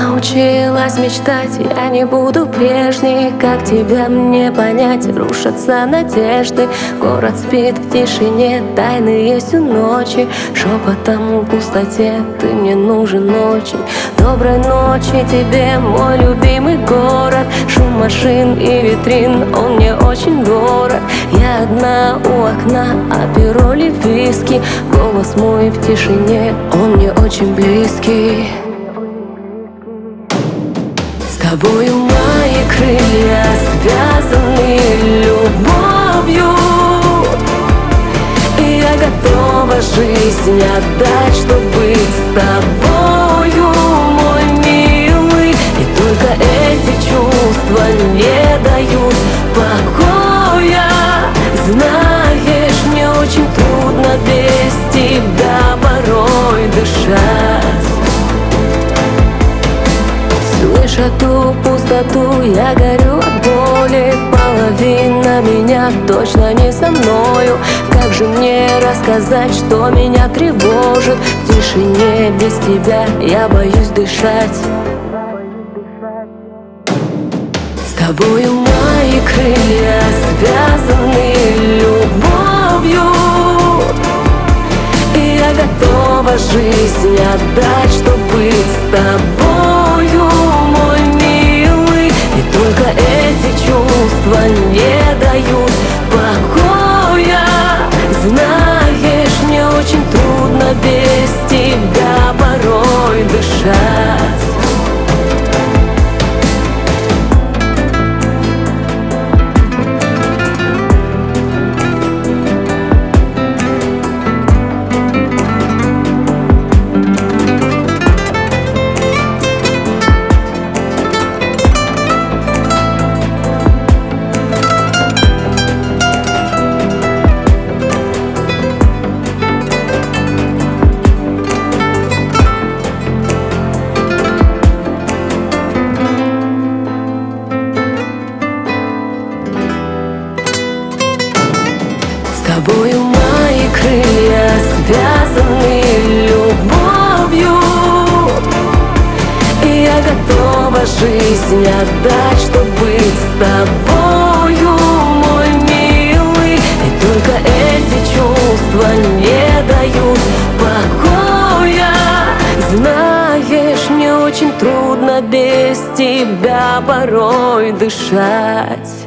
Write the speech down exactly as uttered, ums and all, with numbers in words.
научилась мечтать, я не буду прежней. Как тебя мне понять, рушатся надежды. Город спит в тишине, тайны есть у ночи. Шепотом в пустоте, ты мне нужен очень. Доброй ночи тебе, мой любимый город. Шум машин и витрин, он мне очень дорог. Я одна у окна, а перо ли виски. Голос мой в тишине, он мне очень близкий. С тобою мои крылья связаны любовью, и я готова жизнь отдать, чтобы быть с тобою, мой милый. И только эти чувства не дают покоя. Знаешь, мне очень трудно без тебя порой дышать. Слыша ту пустоту, я горю от боли. Половина меня точно не со мною. Как же мне рассказать, что меня тревожит? В тишине без тебя я боюсь дышать. С тобою мои крылья связаны любовью, и я готова жизнь отдать, чтобы быть с тобою, мой милый. И только эти чувства не дают покоя. Знаешь, мне очень трудно без тебя порой дышать. С тобою мои крылья связаны любовью, и я готова жизнь отдать, чтобы быть с тобою, мой милый. И только эти чувства не дают покоя. Знаешь, мне очень трудно без тебя порой дышать.